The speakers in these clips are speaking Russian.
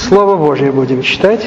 Слово Божье будем читать.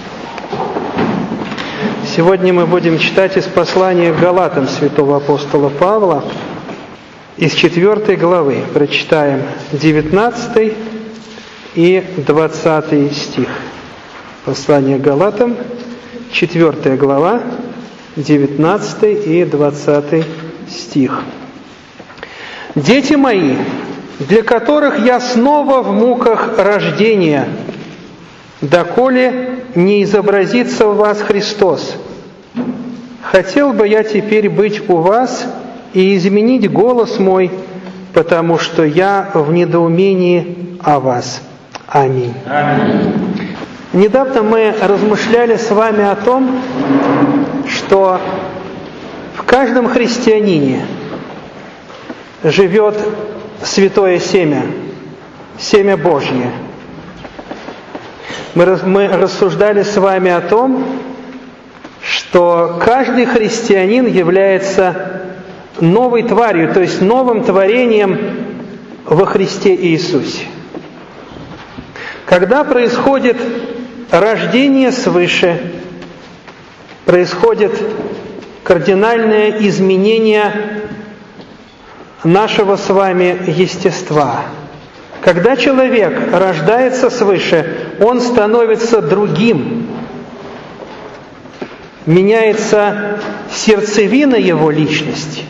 Сегодня мы будем читать из послания к Галатам святого апостола Павла, из 4 главы. Прочитаем 19 и 20 стих. Послание к Галатам, 4 глава, 19 и 20 стих. «Дети мои, для которых я снова в муках рождения, доколе не изобразится в вас Христос. Хотел бы я теперь быть у вас и изменить голос мой, потому что я в недоумении о вас». Аминь. Аминь. Недавно мы размышляли с вами о том, что в каждом христианине живет святое семя, семя Божье. Мы рассуждали с вами о том, что каждый христианин является новой тварью, то есть новым творением во Христе Иисусе. Когда происходит рождение свыше, происходит кардинальное изменение нашего с вами естества. Когда человек рождается свыше, он становится другим. Меняется сердцевина его личности.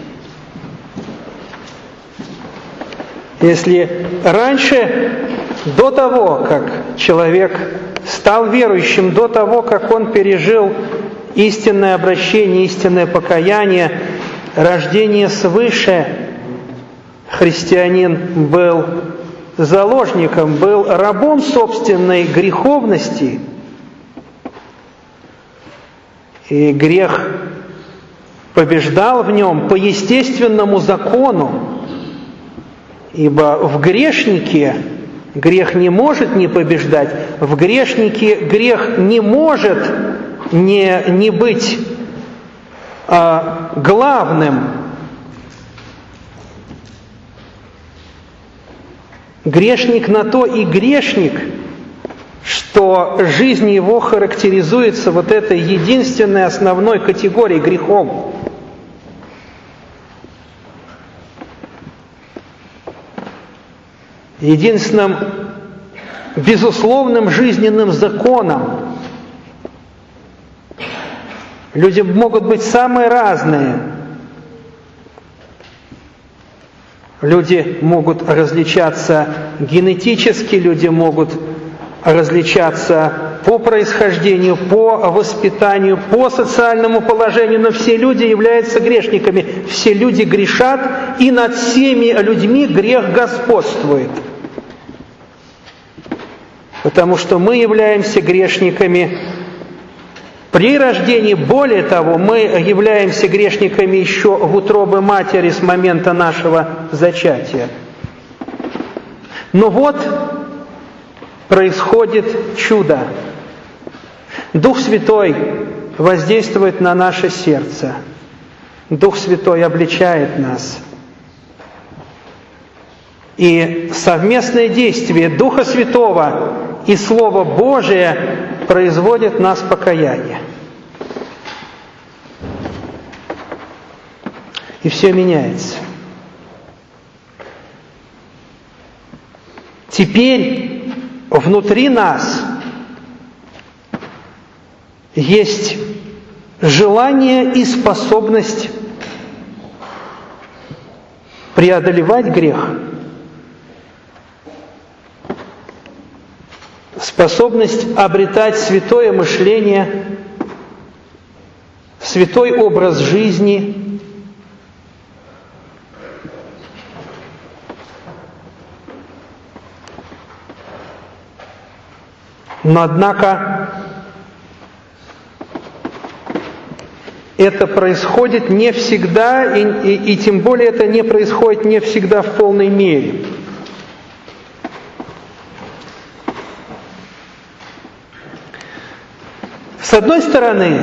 Если раньше, до того, как человек стал верующим, до того, как он пережил истинное обращение, истинное покаяние, рождение свыше, христианин был заложником, был рабом собственной греховности, и грех побеждал в нем по естественному закону, ибо в грешнике грех не может не побеждать, в грешнике грех не может не быть главным. Грешник на то и грешник, что жизнь его характеризуется вот этой единственной основной категорией грехом. Единственным безусловным жизненным законом. Люди могут быть самые разные. Люди могут различаться генетически, люди могут различаться по происхождению, по воспитанию, по социальному положению, но все люди являются грешниками, все люди грешат, и над всеми людьми грех господствует. Потому что мы являемся грешниками при рождении, более того, мы являемся грешниками еще в утробе матери с момента нашего зачатия. Но вот происходит чудо. Дух Святой воздействует на наше сердце. Дух Святой обличает нас. И совместное действие Духа Святого и Слова Божия производит нас покаяние. И все меняется. Теперь внутри нас есть желание и способность преодолевать грех. Способность обретать святое мышление, святой образ жизни, но однако это происходит не всегда, и тем более это не происходит не всегда в полной мере. С одной стороны,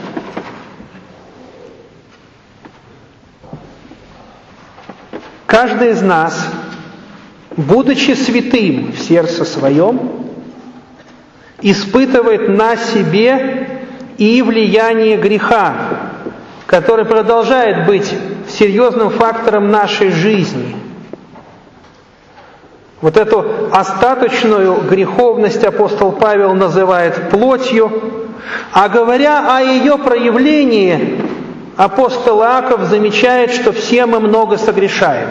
каждый из нас, будучи святым в сердце своем, испытывает на себе и влияние греха, который продолжает быть серьезным фактором нашей жизни. Вот эту остаточную греховность апостол Павел называет плотью, а говоря о ее проявлении, апостол Иаков замечает, что все мы много согрешаем.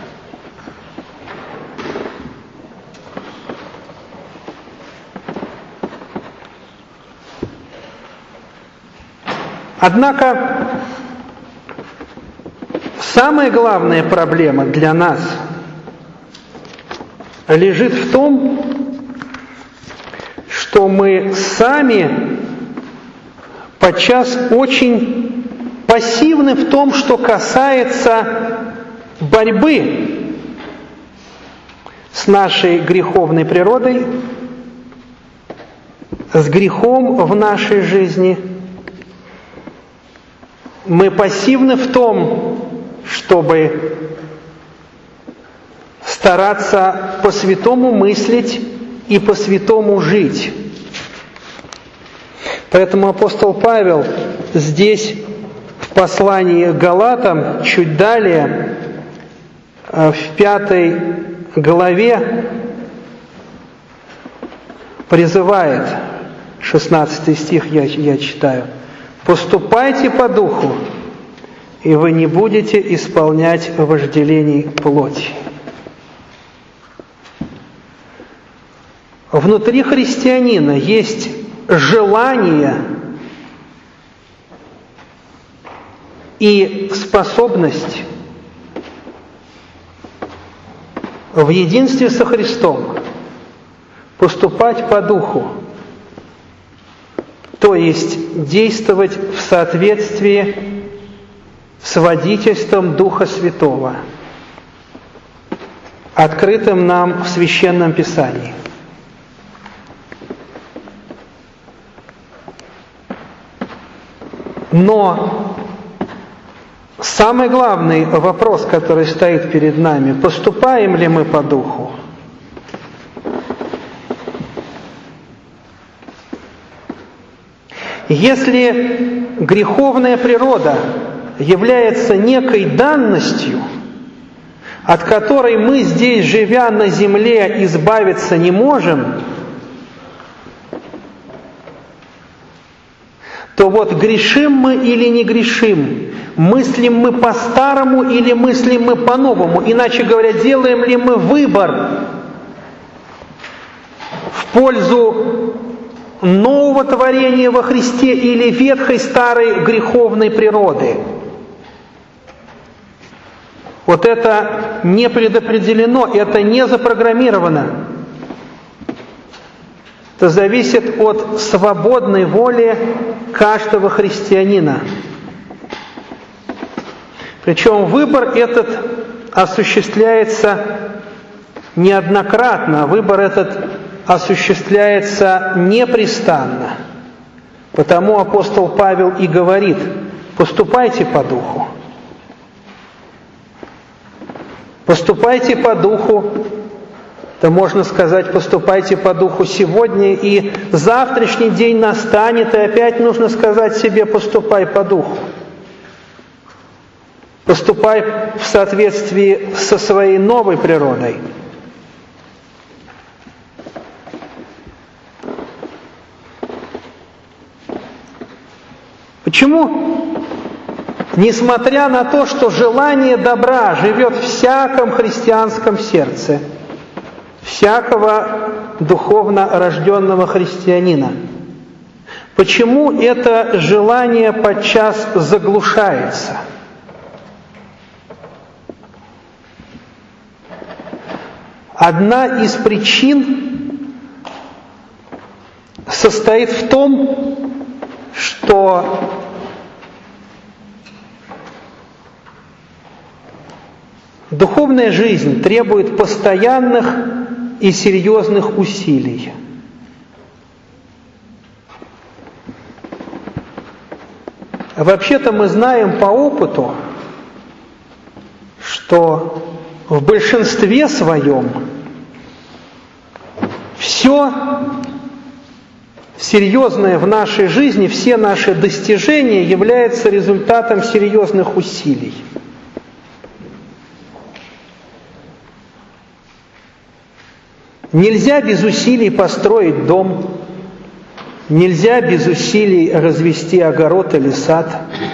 Однако самая главная проблема для нас лежит в том, что мы сами подчас очень пассивны в том, что касается борьбы с нашей греховной природой, с грехом в нашей жизни. Мы пассивны в том, чтобы стараться по-святому мыслить и по-святому жить. Поэтому апостол Павел здесь в послании к Галатам, чуть далее, в 5 главе, призывает, 16 стих я читаю: «Поступайте по духу, и вы не будете исполнять вожделений плоти». Внутри христианина есть желание и способность в единстве со Христом поступать по духу, то есть действовать в соответствии с водительством Духа Святого, открытым нам в Священном Писании. Но самый главный вопрос, который стоит перед нами: поступаем ли мы по духу? Если греховная природа является некой данностью, от которой мы здесь, живя на земле, избавиться не можем, то вот грешим мы или не грешим, мыслим мы по-старому или мыслим мы по-новому, иначе говоря, делаем ли мы выбор в пользу нового творения во Христе или ветхой старой греховной природы. Вот это не предопределено, это не запрограммировано. Это зависит от свободной воли каждого христианина. Причем выбор этот осуществляется неоднократно, выбор этот осуществляется непрестанно. Потому апостол Павел и говорит: поступайте по духу. Поступайте по духу. То можно сказать, поступайте по духу сегодня, и завтрашний день настанет, и опять нужно сказать себе: поступай по духу. Поступай в соответствии со своей новой природой. Почему? Несмотря на то, что желание добра живет в всяком христианском сердце, всякого духовно рожденного христианина, почему это желание подчас заглушается? Одна из причин состоит в том, что духовная жизнь требует постоянных и серьезных усилий. Вообще-то мы знаем по опыту, что в большинстве своем все серьезное в нашей жизни, все наши достижения являются результатом серьезных усилий. Нельзя без усилий построить дом, нельзя без усилий развести огород или сад.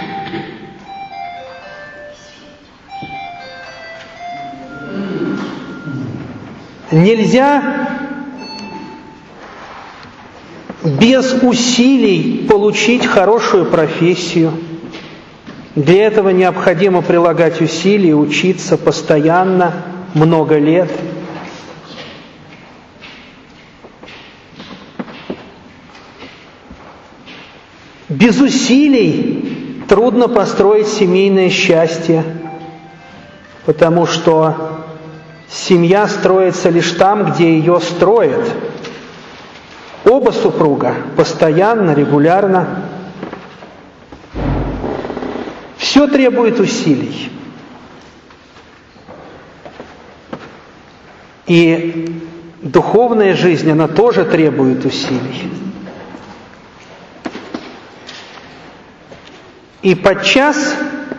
Нельзя без усилий получить хорошую профессию. Для этого необходимо прилагать усилия, учиться постоянно, много лет. Без усилий трудно построить семейное счастье, потому что семья строится лишь там, где ее строят. Оба супруга постоянно, регулярно. Все требует усилий. И духовная жизнь, она тоже требует усилий. И подчас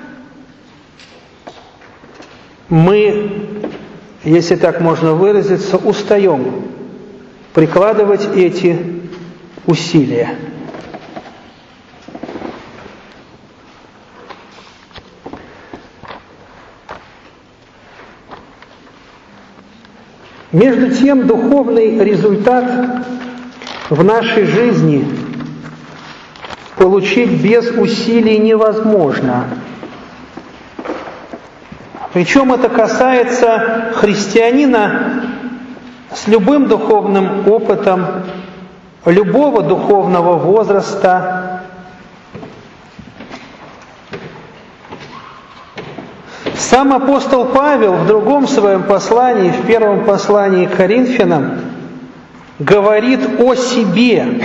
мы, если так можно выразиться, устаем прикладывать эти усилия. Между тем, духовный результат в нашей жизни получить без усилий невозможно. Причем это касается христианина с любым духовным опытом, любого духовного возраста. Сам апостол Павел в другом своем послании, в первом послании к Коринфянам, говорит о себе.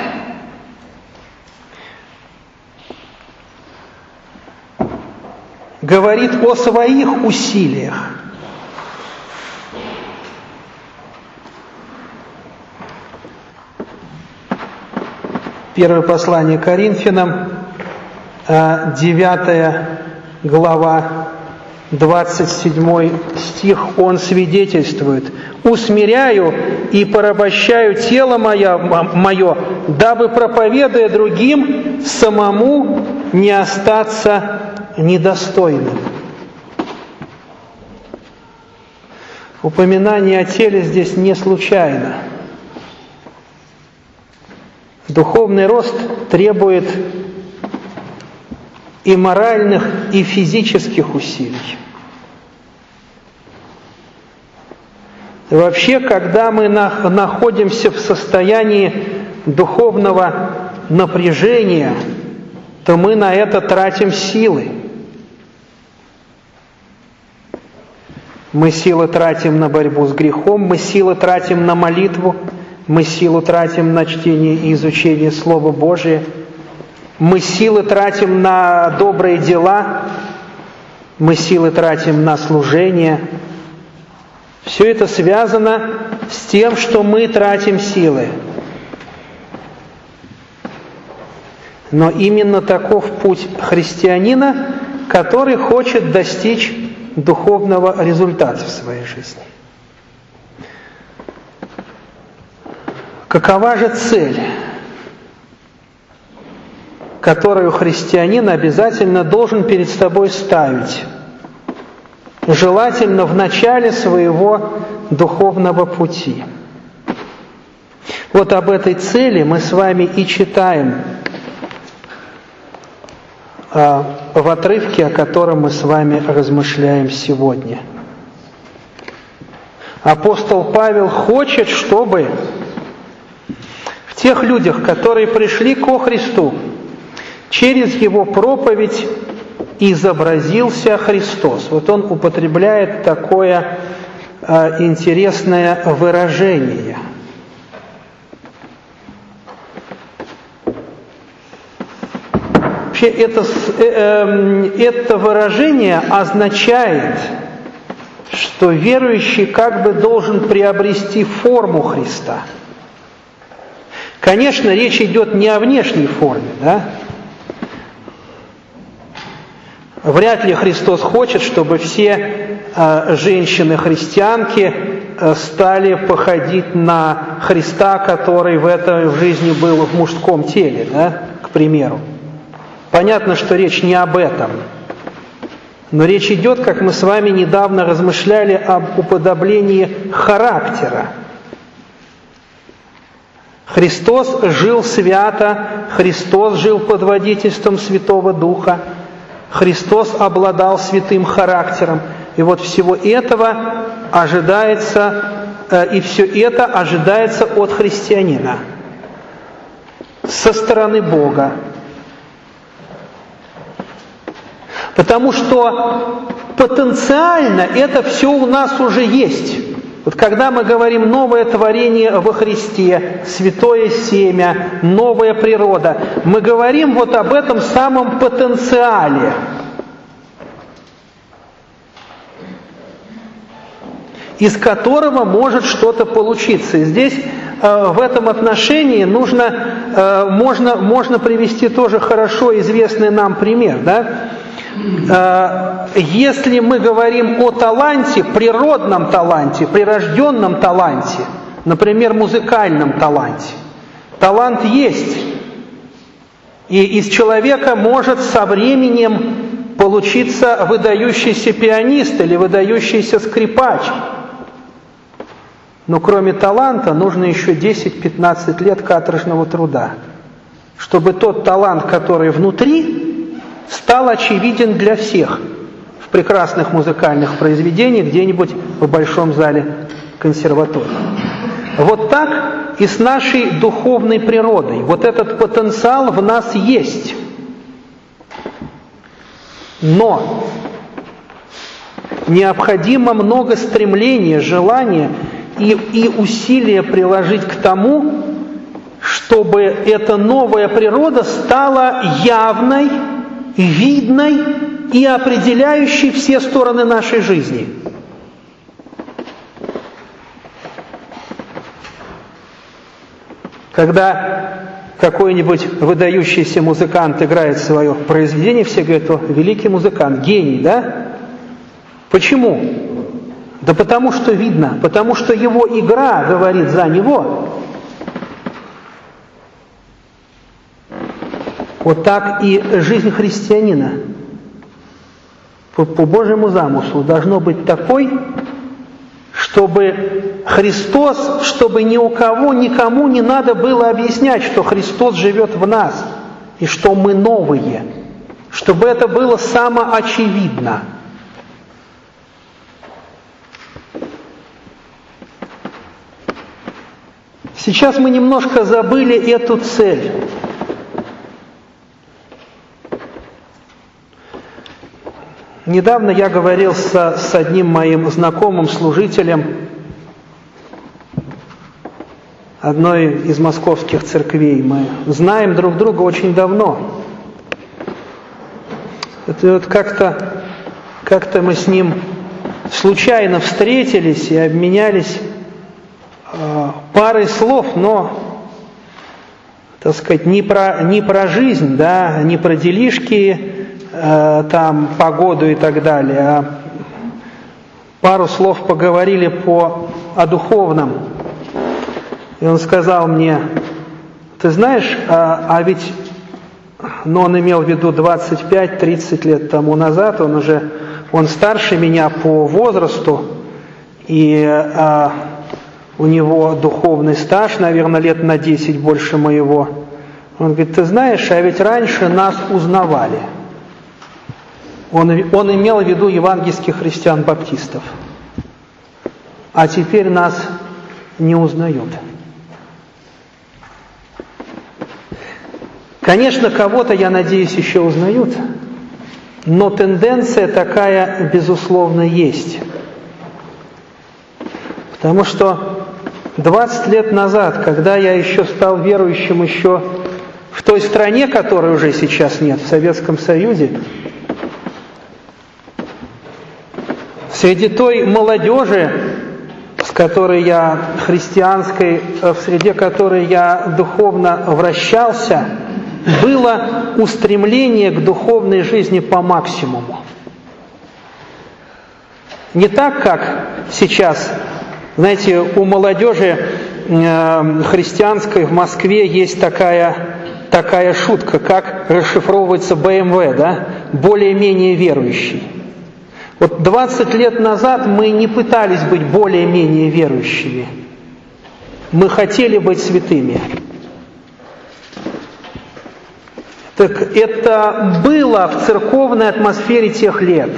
Говорит о своих усилиях. Первое послание к Коринфянам, 9 глава, 27 стих, он свидетельствует: «Усмиряю и порабощаю тело мое, дабы, проповедуя другим, самому не остаться недостойным». Упоминание о теле здесь не случайно. Духовный рост требует и моральных, и физических усилий. И вообще, когда мы находимся в состоянии духовного напряжения, то мы на это тратим силы. Мы силы тратим на борьбу с грехом, мы силы тратим на молитву, мы силу тратим на чтение и изучение Слова Божия, мы силы тратим на добрые дела, мы силы тратим на служение. Все это связано с тем, что мы тратим силы. Но именно таков путь христианина, который хочет достичь духовного результата в своей жизни. Какова же цель, которую христианин обязательно должен перед собой ставить, желательно в начале своего духовного пути? Вот об этой цели мы с вами и читаем в отрывке, о котором мы с вами размышляем сегодня. Апостол Павел хочет, чтобы в тех людях, которые пришли ко Христу, через его проповедь изобразился Христос. Вот он употребляет такое интересное выражение. Вообще это выражение означает, что верующий как бы должен приобрести форму Христа. Конечно, речь идет не о внешней форме, да? Вряд ли Христос хочет, чтобы все женщины-христианки стали походить на Христа, который в жизни был в мужском теле, да, к примеру. Понятно, что речь не об этом. Но речь идет, как мы с вами недавно размышляли, об уподоблении характера. Христос жил свято, Христос жил под водительством Святого Духа, Христос обладал святым характером. И вот всего этого ожидается, и все это ожидается от христианина со стороны Бога. Потому что потенциально это все у нас уже есть. Вот когда мы говорим «новое творение во Христе», «святое семя», «новая природа», мы говорим вот об этом самом потенциале. Из которого может что-то получиться. И здесь в этом отношении можно привести тоже хорошо известный нам пример. Да? Если мы говорим о таланте, природном таланте, прирожденном таланте, например, музыкальном таланте, талант есть. И из человека может со временем получиться выдающийся пианист или выдающийся скрипач. Но кроме таланта нужно еще 10-15 лет каторжного труда, чтобы тот талант, который внутри, стал очевиден для всех в прекрасных музыкальных произведениях где-нибудь в большом зале консерватории. Вот так и с нашей духовной природой. Вот этот потенциал в нас есть. Но необходимо много стремления, желания и усилия приложить к тому, чтобы эта новая природа стала явной, видной и определяющей все стороны нашей жизни. Когда какой-нибудь выдающийся музыкант играет свое произведение, все говорят: о, великий музыкант, гений, да? Почему? Да потому что видно, потому что его игра говорит за него. Вот так и жизнь христианина по Божьему замыслу должно быть такой, чтобы Христос, чтобы ни у кого, никому не надо было объяснять, что Христос живет в нас и что мы новые, чтобы это было самоочевидно. Сейчас мы немножко забыли эту цель. Недавно я говорил с одним моим знакомым служителем одной из московских церквей. Мы знаем друг друга очень давно. Это вот как-то мы с ним случайно встретились и обменялись парой слов, но, так сказать, не про жизнь, да, не про делишки, там, погоду и так далее, а пару слов поговорили о духовном. И он сказал мне: ты знаешь, а ведь, он имел в виду 25-30 лет тому назад, он старше меня по возрасту, и у него духовный стаж, наверное, лет на 10 больше моего. Он говорит: ты знаешь, а ведь раньше нас узнавали. Он имел в виду евангельских христиан-баптистов. А теперь нас не узнают. Конечно, кого-то, я надеюсь, еще узнают, но тенденция такая, безусловно, есть. Потому что 20 лет назад, когда я еще стал верующим еще в той стране, которой уже сейчас нет, в Советском Союзе, среди той молодежи, в которой я христианской, в среде которой я духовно вращался, было устремление к духовной жизни по максимуму. Не так, как сейчас, знаете, у молодежи христианской в Москве есть такая шутка, как расшифровывается БМВ, да? Более-менее верующий. Вот 20 лет назад мы не пытались быть более-менее верующими. Мы хотели быть святыми. Так это было в церковной атмосфере тех лет.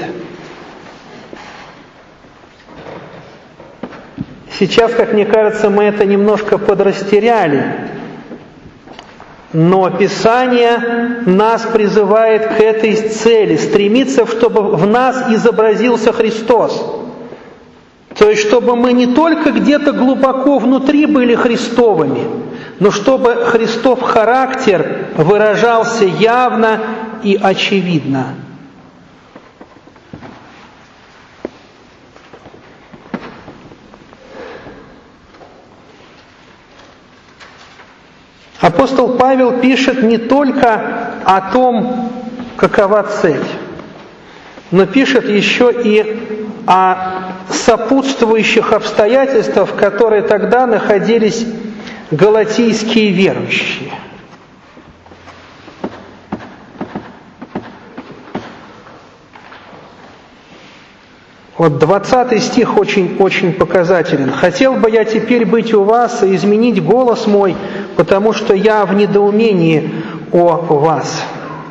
Сейчас, как мне кажется, мы это немножко подрастеряли. Но Писание нас призывает к этой цели, стремиться, чтобы в нас изобразился Христос. То есть, чтобы мы не только где-то глубоко внутри были Христовыми, но чтобы Христов характер выражался явно и очевидно. Апостол Павел пишет не только о том, какова цель, но пишет еще и о сопутствующих обстоятельствах, в которые тогда находились галатийские верующие. Вот 20 стих очень показателен. «Хотел бы я теперь быть у вас и изменить голос мой, потому что я в недоумении о вас».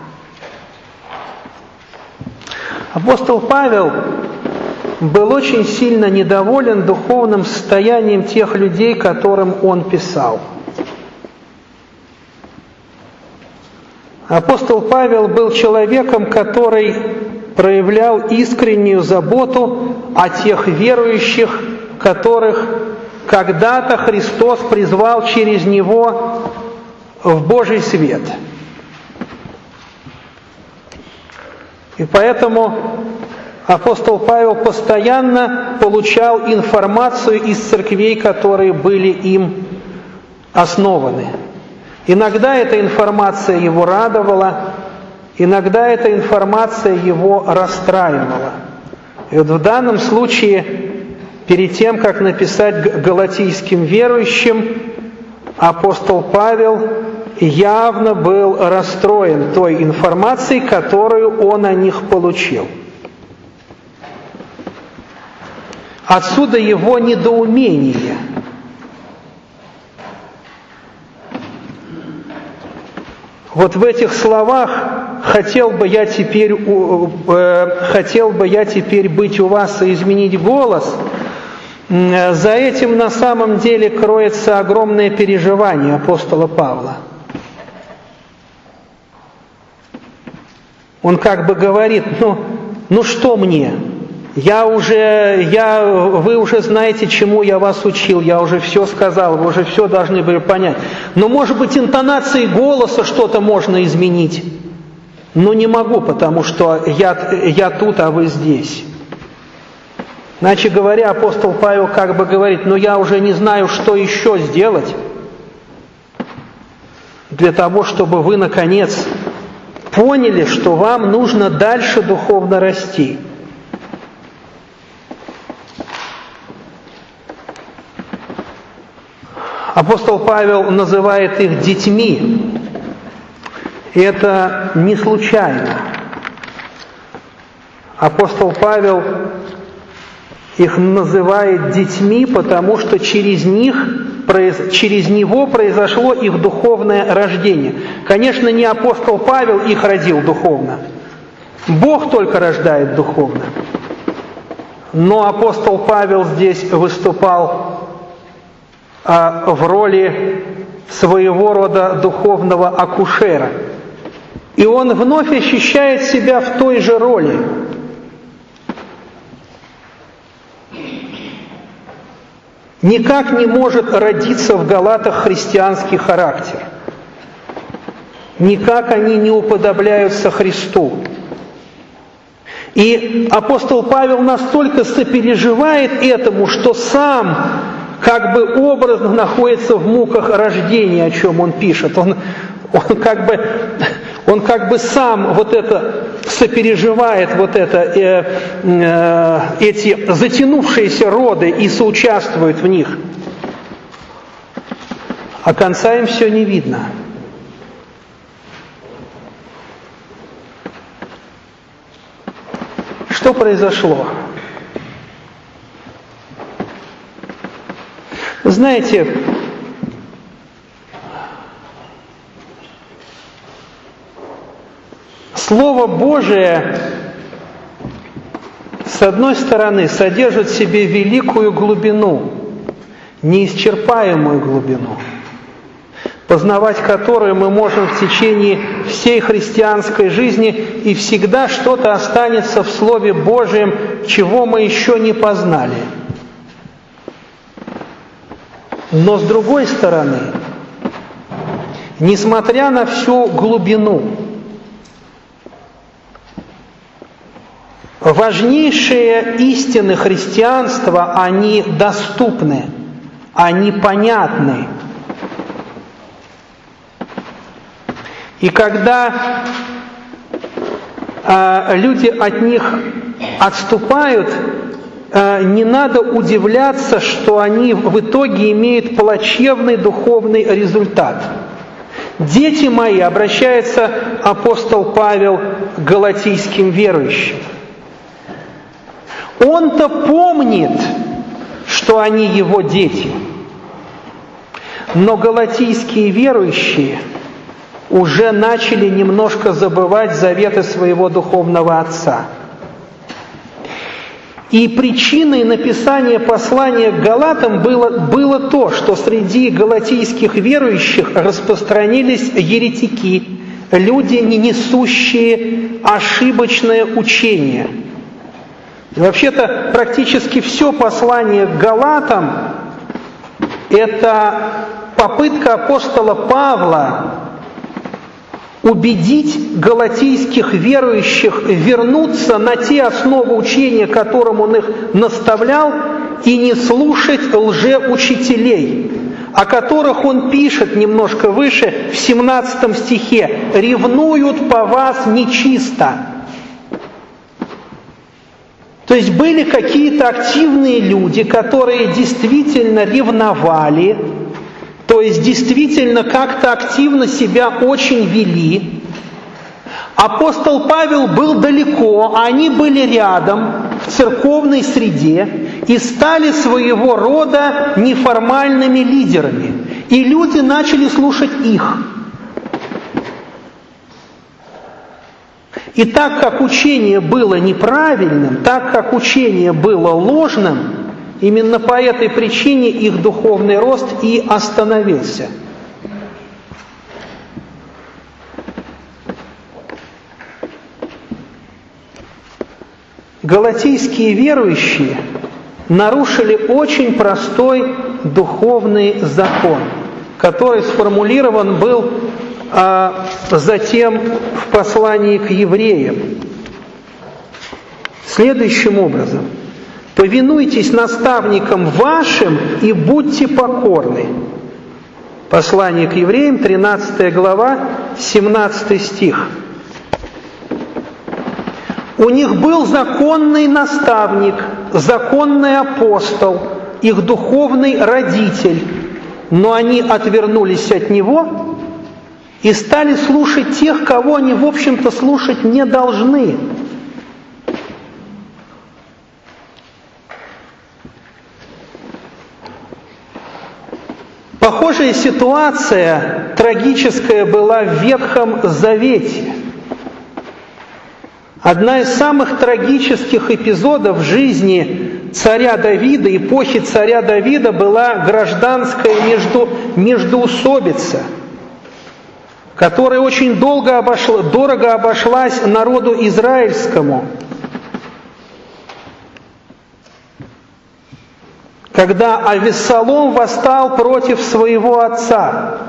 Апостол Павел был очень сильно недоволен духовным состоянием тех людей, которым он писал. Апостол Павел был человеком, который проявлял искреннюю заботу о тех верующих, которых когда-то Христос призвал через него в Божий свет. И поэтому апостол Павел постоянно получал информацию из церквей, которые были им основаны. Иногда эта информация его радовала, иногда эта информация его расстраивала. И вот в данном случае, перед тем, как написать галатийским верующим, апостол Павел явно был расстроен той информацией, которую он о них получил. Отсюда его недоумение. Вот в этих словах хотел бы я теперь быть у вас и изменить голос. За этим на самом деле кроется огромное переживание апостола Павла. Он как бы говорит: ну что мне? Вы уже знаете, чему я вас учил, я уже все сказал, вы уже все должны были понять. Но, может быть, интонацией голоса что-то можно изменить. Но не могу, потому что я тут, а вы здесь. Иначе говоря, апостол Павел как бы говорит: я уже не знаю, что еще сделать для того, чтобы вы, наконец, поняли, что вам нужно дальше духовно расти. Апостол Павел называет их детьми. И это не случайно. Апостол Павел их называет детьми, потому что через него произошло их духовное рождение. Конечно, не апостол Павел их родил духовно. Бог только рождает духовно. Но апостол Павел здесь выступал в роли своего рода духовного акушера. И он вновь ощущает себя в той же роли. Никак не может родиться в Галатах христианский характер. Никак они не уподобляются Христу. И апостол Павел настолько сопереживает этому, что сам как бы образно находится в муках рождения, о чем он пишет. Он как бы сам вот это сопереживает вот это, эти затянувшиеся роды и соучаствует в них. А конца им все не видно. Что произошло? Знаете, Слово Божие, с одной стороны, содержит в себе великую глубину, неисчерпаемую глубину, познавать которую мы можем в течение всей христианской жизни, и всегда что-то останется в Слове Божьем, чего мы еще не познали. Но с другой стороны, несмотря на всю глубину, важнейшие истины христианства, они доступны, они понятны. И когда люди от них отступают, не надо удивляться, что они в итоге имеют плачевный духовный результат. «Дети мои», обращается апостол Павел к галатийским верующим, он-то помнит, что они его дети, но галатийские верующие уже начали немножко забывать заветы своего духовного отца. И причиной написания послания к Галатам было то, что среди галатийских верующих распространились еретики, люди, не несущие ошибочное учение. И вообще-то практически все послание к Галатам – это попытка апостола Павла убедить галатийских верующих вернуться на те основы учения, которым он их наставлял, и не слушать лжеучителей, о которых он пишет немножко выше, в 17 стихе: «Ревнуют по вас нечисто». То есть были какие-то активные люди, которые действительно ревновали, то есть действительно как-то активно себя очень вели. Апостол Павел был далеко, а они были рядом, в церковной среде, и стали своего рода неформальными лидерами. И люди начали слушать их. И так как учение было неправильным, так как учение было ложным, именно по этой причине их духовный рост и остановился. Галатийские верующие нарушили очень простой духовный закон, который сформулирован был затем в послании к евреям. Следующим образом: «Повинуйтесь наставникам вашим и будьте покорны». Послание к евреям, 13 глава, 17 стих. У них был законный наставник, законный апостол, их духовный родитель, но они отвернулись от него и стали слушать тех, кого они, в общем-то, слушать не должны. Похожая ситуация трагическая была в Ветхом Завете. Одна из самых трагических эпизодов в жизни царя Давида, эпохи царя Давида, была гражданская междоусобица, которая очень дорого обошлась народу израильскому. Когда Авессалом восстал против своего отца.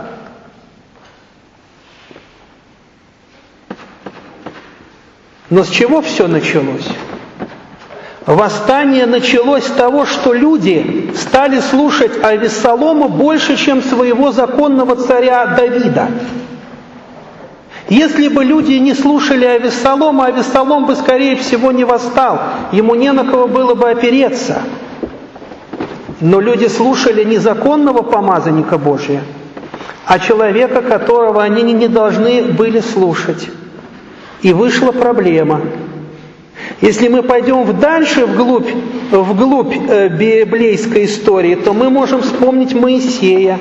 Но с чего все началось? Восстание началось с того, что люди стали слушать Авессалома больше, чем своего законного царя Давида. Если бы люди не слушали Авессалома, Авессалом бы, скорее всего, не восстал. Ему не на кого было бы опереться. Но люди слушали не законного помазанника Божия, а человека, которого они не должны были слушать. И вышла проблема. Если мы пойдем дальше, вглубь библейской истории, то мы можем вспомнить Моисея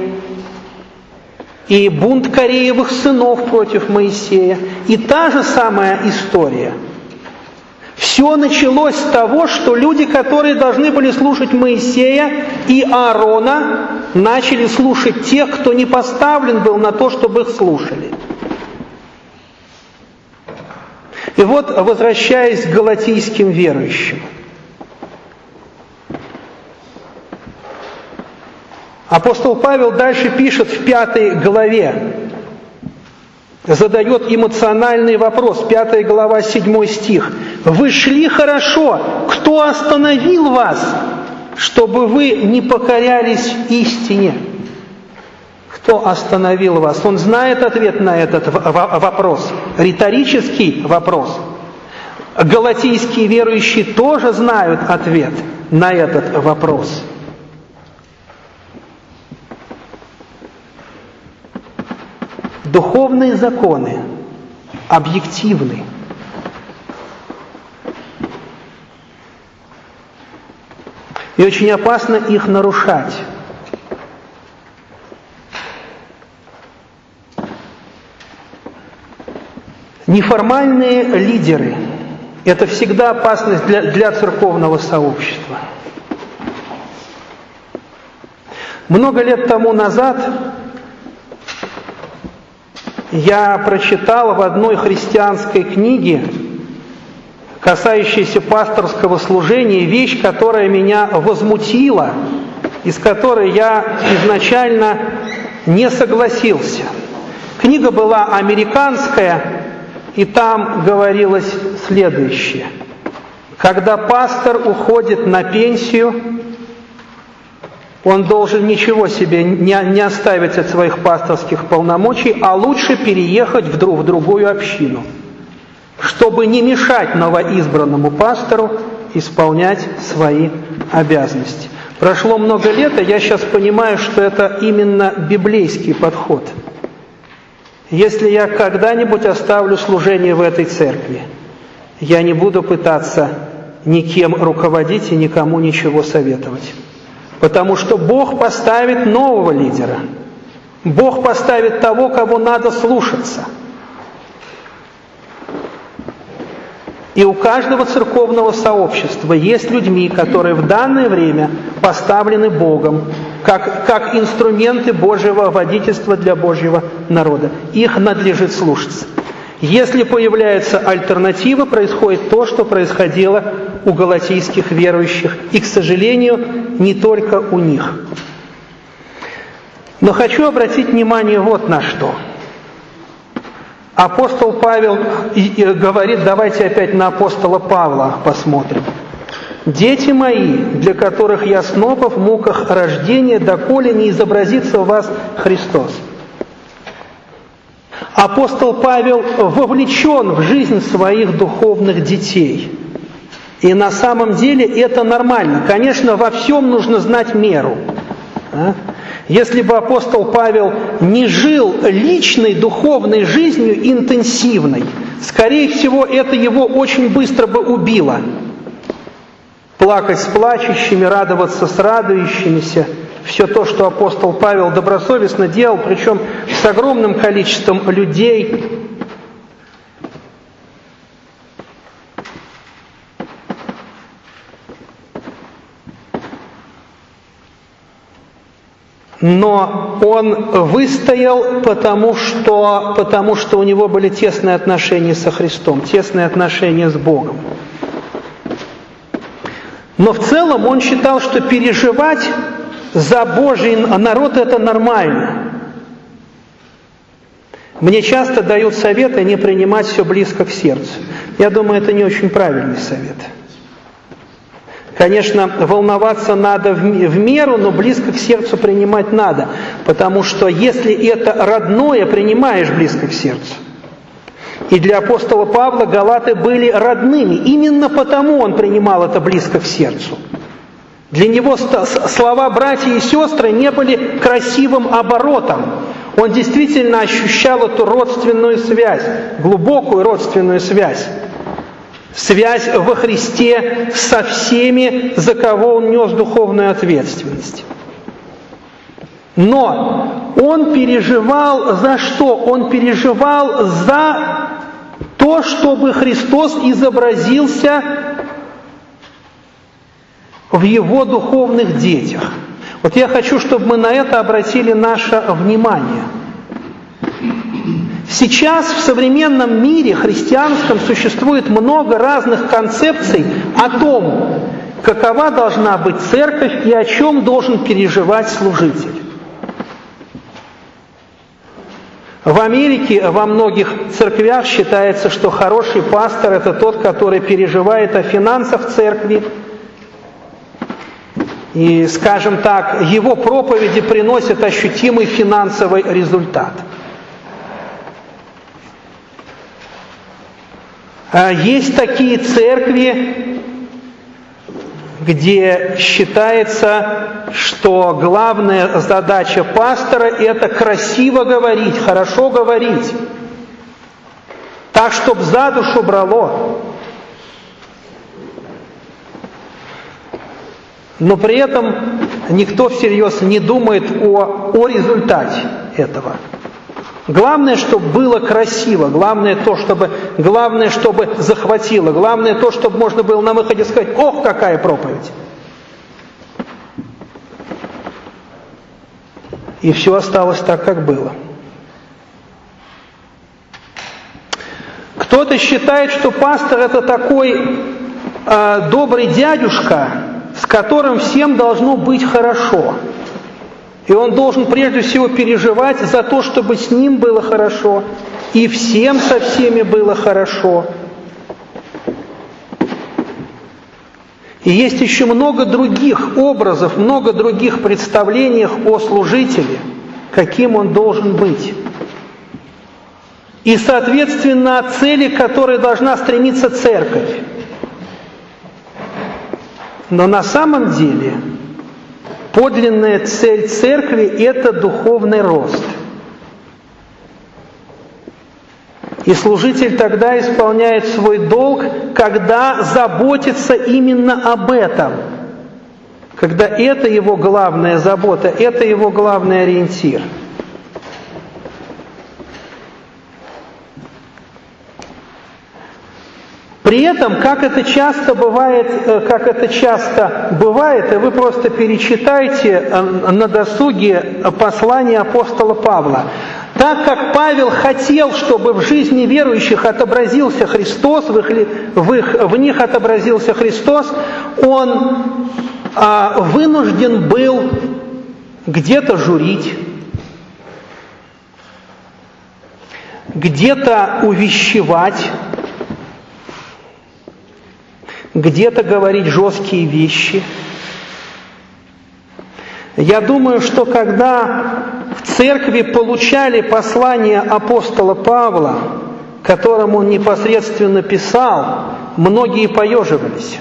и бунт Кореевых сынов против Моисея. И та же самая история. Все началось с того, что люди, которые должны были слушать Моисея и Аарона, начали слушать тех, кто не поставлен был на то, чтобы их слушали. И вот, возвращаясь к галатийским верующим, апостол Павел дальше пишет в 5 главе, задает эмоциональный вопрос, 5 глава, 7 стих. «Вы шли хорошо, кто остановил вас, чтобы вы не покорялись истине?» Кто остановил вас? Он знает ответ на этот вопрос, риторический вопрос. Галатийские верующие тоже знают ответ на этот вопрос. Духовные законы объективны. И очень опасно их нарушать. Неформальные лидеры – это всегда опасность для церковного сообщества. Много лет тому назад я прочитал в одной христианской книге, касающейся пасторского служения, вещь, которая меня возмутила, и с которой я изначально не согласился. Книга была американская, и там говорилось следующее. Когда пастор уходит на пенсию, он должен ничего себе не оставить от своих пасторских полномочий, а лучше переехать в другую общину, чтобы не мешать новоизбранному пастору исполнять свои обязанности. Прошло много лет, и я сейчас понимаю, что это именно библейский подход. Если я когда-нибудь оставлю служение в этой церкви, я не буду пытаться никем руководить и никому ничего советовать. Потому что Бог поставит нового лидера. Бог поставит того, кого надо слушаться. И у каждого церковного сообщества есть людьми, которые в данное время поставлены Богом, как инструменты Божьего водительства для Божьего народа. Их надлежит слушаться. Если появляется альтернатива, происходит то, что происходило у галатийских верующих, и, к сожалению, не только у них. Но хочу обратить внимание вот на что. Апостол Павел говорит, давайте опять на апостола Павла посмотрим. «Дети мои, для которых я снова в муках рождения, доколе не изобразится в вас Христос». Апостол Павел вовлечен в жизнь своих духовных детей. И на самом деле это нормально. Конечно, во всем нужно знать меру. Если бы апостол Павел не жил личной духовной жизнью интенсивной, скорее всего, это его очень быстро бы убило. Плакать с плачущими, радоваться с радующимися. Все то, что апостол Павел добросовестно делал, причем с огромным количеством людей. Но он выстоял, потому что у него были тесные отношения со Христом, тесные отношения с Богом. Но в целом он считал, что переживать за Божий народ – это нормально. Мне часто дают советы не принимать все близко к сердцу. Я думаю, это не очень правильный совет. Конечно, волноваться надо в меру, но близко к сердцу принимать надо. Потому что если это родное, принимаешь близко к сердцу. И для апостола Павла галаты были родными. Именно потому он принимал это близко к сердцу. Для него слова «братья и сестры» не были красивым оборотом. Он действительно ощущал эту родственную связь, глубокую родственную связь. Связь во Христе со всеми, за кого он нес духовную ответственность. Но он переживал за что? Он переживал за то, чтобы Христос изобразился в его духовных детях. Вот я хочу, чтобы мы на это обратили наше внимание. Сейчас в современном мире христианском существует много разных концепций о том, какова должна быть церковь и о чем должен переживать служитель. В Америке во многих церквях считается, что хороший пастор – это тот, который переживает о финансах церкви. И, скажем так, его проповеди приносят ощутимый финансовый результат. Есть такие церкви, где считается, что главная задача пастора – это красиво говорить, хорошо говорить, так, чтобы за душу брало. Но при этом никто всерьез не думает о результате этого. Главное, чтобы было красиво, главное, чтобы захватило, главное то, чтобы можно было на выходе сказать: ох, какая проповедь! И все осталось так, как было. Кто-то считает, что пастор – это такой добрый дядюшка, с которым всем должно быть хорошо. И он должен прежде всего переживать за то, чтобы с ним было хорошо, и всем со всеми было хорошо. И есть еще много других образов, много других представлений о служителе, каким он должен быть. И, соответственно, цели, к которой должна стремиться церковь. Но на самом деле подлинная цель церкви – это духовный рост. И служитель тогда исполняет свой долг, когда заботится именно об этом. Когда это его главная забота, это его главный ориентир. При этом, как это часто бывает, и вы просто перечитайте на досуге послание апостола Павла. Так как Павел хотел, чтобы в жизни верующих отобразился Христос, в них отобразился Христос, он вынужден был где-то журить, где-то увещевать, где-то говорить жесткие вещи. Я думаю, что когда в церкви получали послание апостола Павла, которым он непосредственно писал, многие поеживались.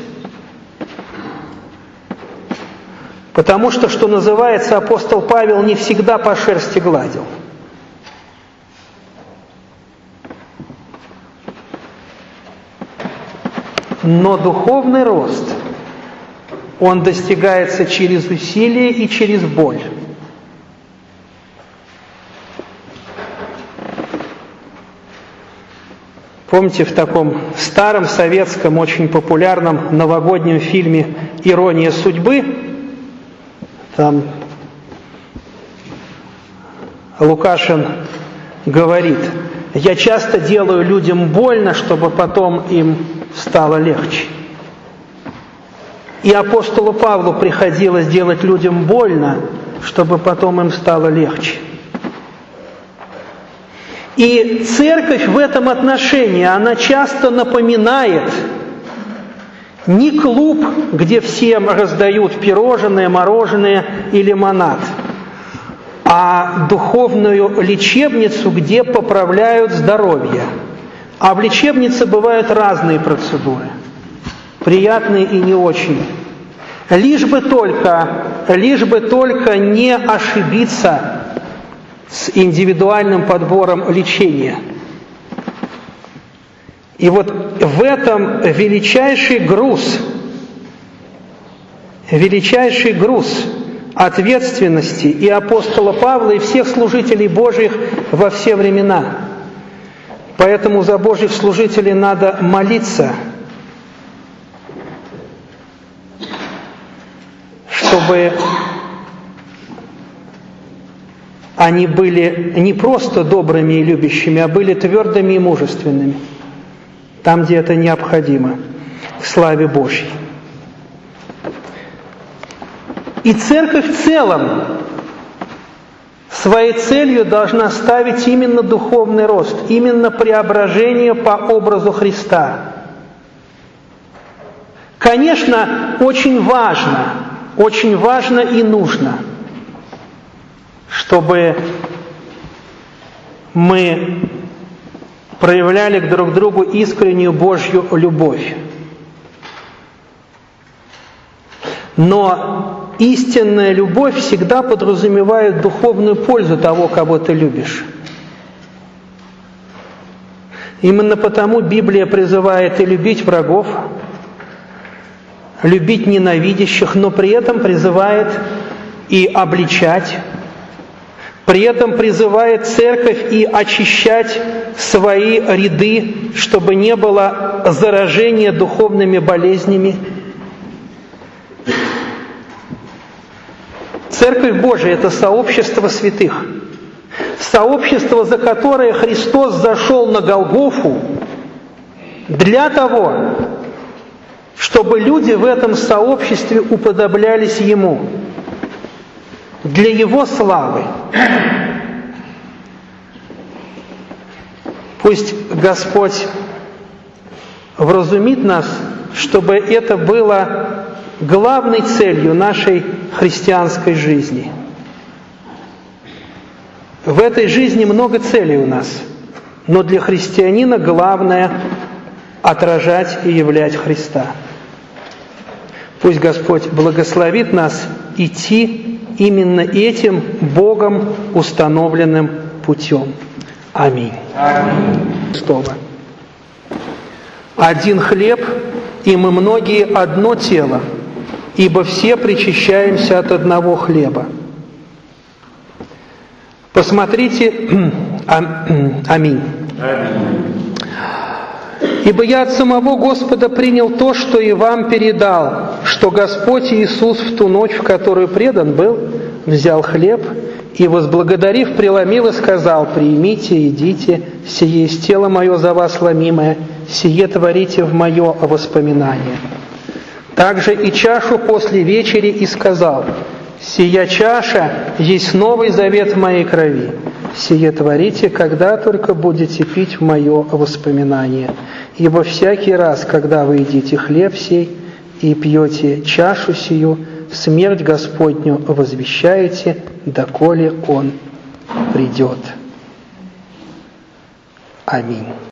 Потому что называется, апостол Павел не всегда по шерсти гладил. Но духовный рост, он достигается через усилие и через боль. Помните, в таком старом советском, очень популярном новогоднем фильме «Ирония судьбы», там Лукашин говорит: «Я часто делаю людям больно, чтобы потом им стало легче». И апостолу Павлу приходилось делать людям больно, чтобы потом им стало легче. И церковь в этом отношении, она часто напоминает не клуб, где всем раздают пирожные, мороженое и лимонад, а духовную лечебницу, где поправляют здоровье. А в лечебнице бывают разные процедуры, приятные и не очень. Лишь бы только не ошибиться с индивидуальным подбором лечения. И вот в этом величайший груз ответственности и апостола Павла, и всех служителей Божьих во все времена. Поэтому за Божьих служителей надо молиться, чтобы они были не просто добрыми и любящими, а были твердыми и мужественными, там, где это необходимо, к славе Божьей. И церковь в целом своей целью должна ставить именно духовный рост, именно преображение по образу Христа. Конечно, очень важно и нужно, чтобы мы проявляли друг к другу искреннюю Божью любовь. Но истинная любовь всегда подразумевает духовную пользу того, кого ты любишь. Именно потому Библия призывает и любить врагов, любить ненавидящих, но при этом призывает и обличать, при этом призывает церковь и очищать свои ряды, чтобы не было заражения духовными болезнями. Церковь Божия – это сообщество святых, сообщество, за которое Христос зашел на Голгофу для того, чтобы люди в этом сообществе уподоблялись Ему, для Его славы. Пусть Господь вразумит нас, чтобы это было главной целью нашей христианской жизни. В этой жизни много целей у нас, но для христианина главное – отражать и являть Христа. Пусть Господь благословит нас идти именно этим Богом установленным путем. Аминь. Аминь. Один хлеб, и мы многие одно тело, ибо все причащаемся от одного хлеба. Посмотрите, аминь. Ибо я от самого Господа принял то, что и вам передал, что Господь Иисус в ту ночь, в которую предан был, взял хлеб и, возблагодарив, преломил и сказал: «Примите, едите, сие есть тело мое за вас ломимое, сие творите в мое воспоминание». Также и чашу после вечери и сказал: «Сия чаша есть новый завет в моей крови, сие творите, когда только будете пить в мое воспоминание. Ибо всякий раз, когда вы едите хлеб сей и пьете чашу сию, смерть Господню возвещаете, доколе Он придет». Аминь.